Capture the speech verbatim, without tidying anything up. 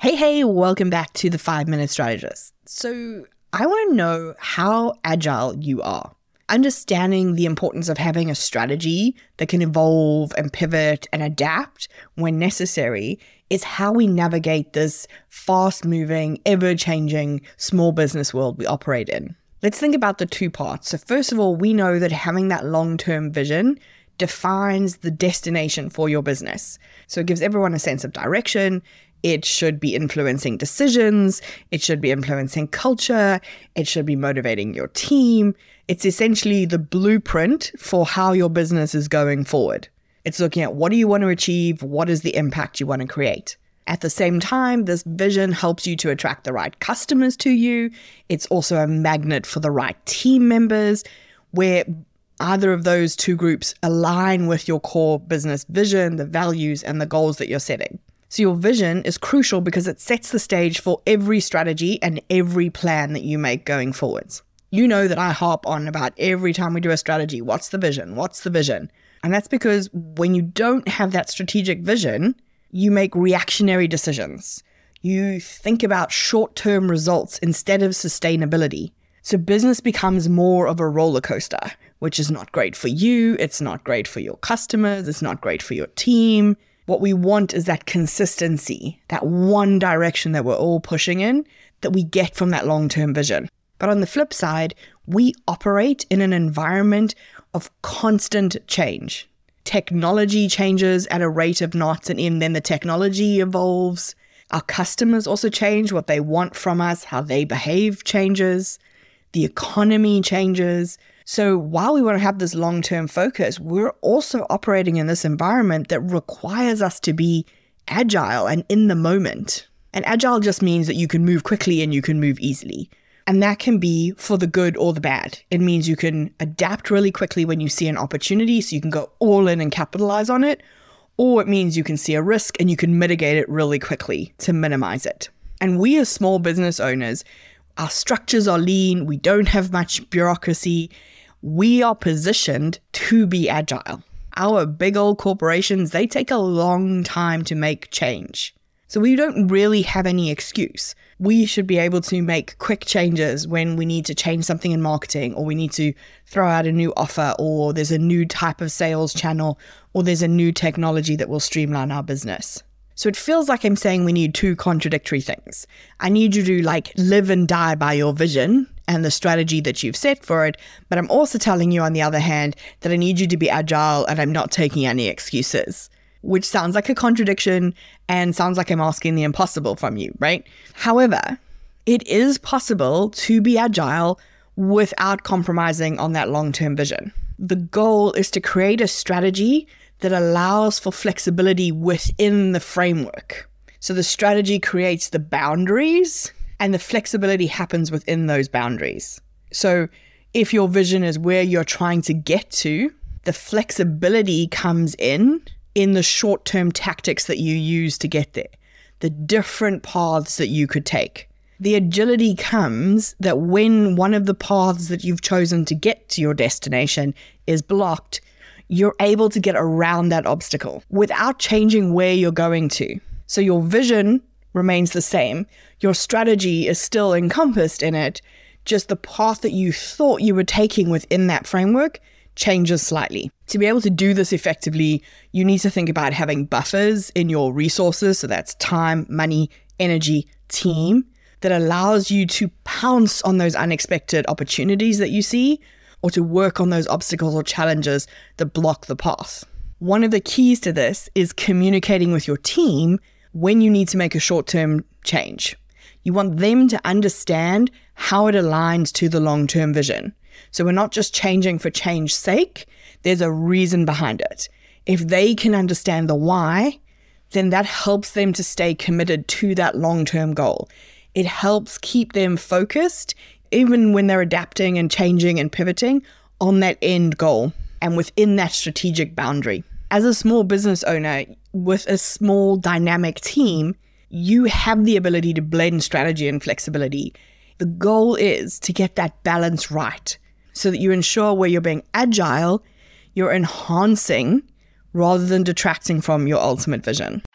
Hey, hey, welcome back to the five minute Strategist. So I want to know how agile you are. Understanding the importance of having a strategy that can evolve and pivot and adapt when necessary is how we navigate this fast-moving, ever-changing small business world we operate in. Let's think about the two parts. So first of all, we know that having that long-term vision defines the destination for your business. So it gives everyone a sense of direction. It should be influencing decisions. It should be influencing culture. It should be motivating your team. It's essentially the blueprint for how your business is going forward. It's looking at what do you want to achieve? What is the impact you want to create? At the same time, this vision helps you to attract the right customers to you. It's also a magnet for the right team members, where either of those two groups align with your core business vision, the values, and the goals that you're setting. So your vision is crucial because it sets the stage for every strategy and every plan that you make going forwards. You know that I harp on about every time we do a strategy, what's the vision? What's the vision? And that's because when you don't have that strategic vision, you make reactionary decisions. You think about short-term results instead of sustainability. So business becomes more of a roller coaster, which is not great for you. It's not great for your customers. It's not great for your team. What we want is that consistency, that one direction that we're all pushing in, that we get from that long-term vision. But on the flip side, we operate in an environment of constant change. Technology changes at a rate of knots, and then the technology evolves. Our customers also change. What they want from us, how they behave changes. The economy changes. So while we want to have this long-term focus, we're also operating in this environment that requires us to be agile and in the moment. And agile just means that you can move quickly and you can move easily. And that can be for the good or the bad. It means you can adapt really quickly when you see an opportunity, so you can go all in and capitalize on it. Or it means you can see a risk and you can mitigate it really quickly to minimize it. And we as small business owners, our structures are lean. We don't have much bureaucracy. We are positioned to be agile. Our big old corporations, they take a long time to make change. So we don't really have any excuse. We should be able to make quick changes when we need to change something in marketing, or we need to throw out a new offer, or there's a new type of sales channel, or there's a new technology that will streamline our business. So it feels like I'm saying we need two contradictory things. I need you to like live and die by your vision and the strategy that you've set for it. But I'm also telling you, on the other hand, that I need you to be agile and I'm not taking any excuses, which sounds like a contradiction and sounds like I'm asking the impossible from you, right? However, it is possible to be agile without compromising on that long-term vision. The goal is to create a strategy that allows for flexibility within the framework. So the strategy creates the boundaries and the flexibility happens within those boundaries. So if your vision is where you're trying to get to, the flexibility comes in in the short-term tactics that you use to get there, the different paths that you could take. The agility comes that when one of the paths that you've chosen to get to your destination is blocked, you're able to get around that obstacle without changing where you're going to. So your vision remains the same. Your strategy is still encompassed in it. Just the path that you thought you were taking within that framework changes slightly. To be able to do this effectively, you need to think about having buffers in your resources. So that's time, money, energy, team, that allows you to pounce on those unexpected opportunities that you see, or to work on those obstacles or challenges that block the path. One of the keys to this is communicating with your team when you need to make a short-term change. You want them to understand how it aligns to the long-term vision. So we're not just changing for change's sake. There's a reason behind it. If they can understand the why, then that helps them to stay committed to that long-term goal. It helps keep them focused, even when they're adapting and changing and pivoting on that end goal and within that strategic boundary. As a small business owner with a small dynamic team, you have the ability to blend strategy and flexibility. The goal is to get that balance right so that you ensure where you're being agile, you're enhancing rather than detracting from your ultimate vision.